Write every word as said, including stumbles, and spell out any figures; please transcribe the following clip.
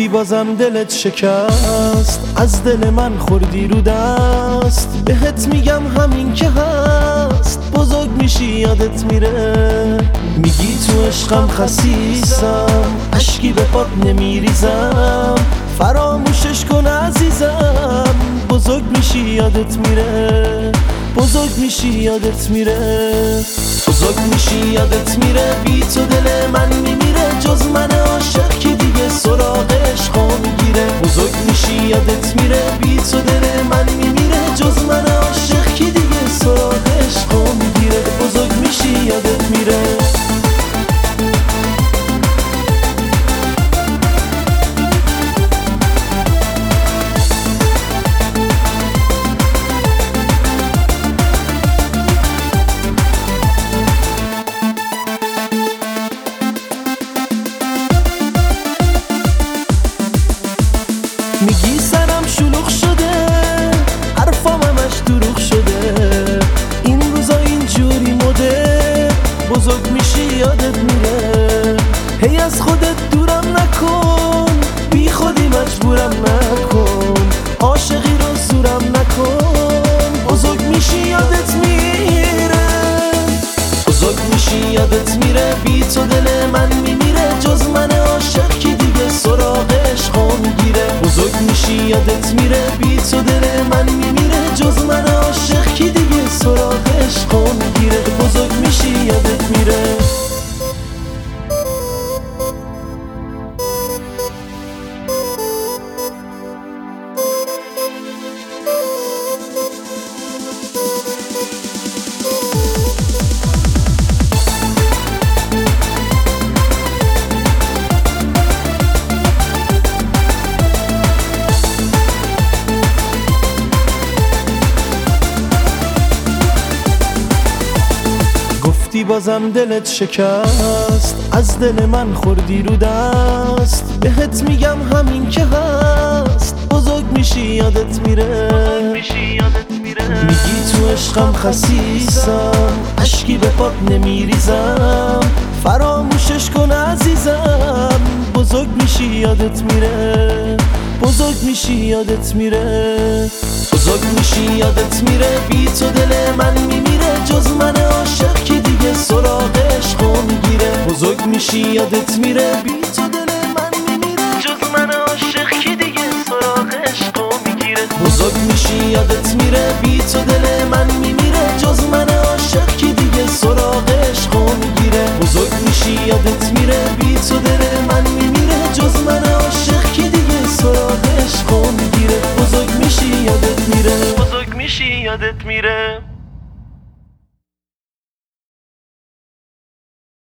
گفتی بازم دلت شکست، از دل من خوردی رو دست. بهت میگم همین که هست، بزرگ میشی یادت میره. میگی تو عشقم خسیسم، اشکی به پات نمیریزم. فراموشش کن عزیزم، بزرگ میشی یادت میره. بزرگ میشی یادت میره. بزرگ میشی یادت میره. بی تو دل من میمیره، جز من عاشق کی دیگه سراغ عشقا میگیره. بزرگ میشی یادت میره. بی تو دل من میمیره، جز من عاشق کی دیگه سراغ عشقا میگیره. بزرگ میشی یادت میره. میگی سرم شلوغ شده، حرفام همش دروغ شده. این روزا اینجوری مده، بزرگ میشی یادت میره. هی از خودت دورم نکن، بی خودی مجبورم نکن. عاشقی رو زورم نکن، بزرگ میشی یادت میره. بزرگ میشی یادت میره. بی تو دل من میمیره، جز من عاشق کی دیگه سراغ عشقا میگیره. بزرگ میشی یادت میره. بی تو دل من میمیره، جز من عاشق کی دیگه سراغ عشقا میگیره. بزرگ میشی یادت میره. گفتی بازم دلت شکست، از دل من خوردی رو دست. بهت میگم همین که هست، بزرگ میشی یادت میره. میگی تو عشقم خسیسم، اشکی به پات نمیریزم. فراموشش کن عزیزم، بزرگ میشی یادت میره. بزرگ میشی یادت میره. بزرگ میشی یادت میره. بی تو دل من میمیره، جز من عاشق کی دیگه سراغ عشقا میگیره. بزرگ میشی یادت میره. بی تو دل من میمیره، جز من عاشق کی دیگه سراغ عشقا میگیره. بزرگ میشی یادت میره. بی تو دل من میمیره، جز من عاشق کی دیگه سراغ عشقا میگیره. بزرگ میشی یادت میره. بی تو دل من میمیره، جز من عاشق کی دیگه سراغ عشقا میگیره. بزرگ میشی یادت میره. بزرگ میشی یادت میره.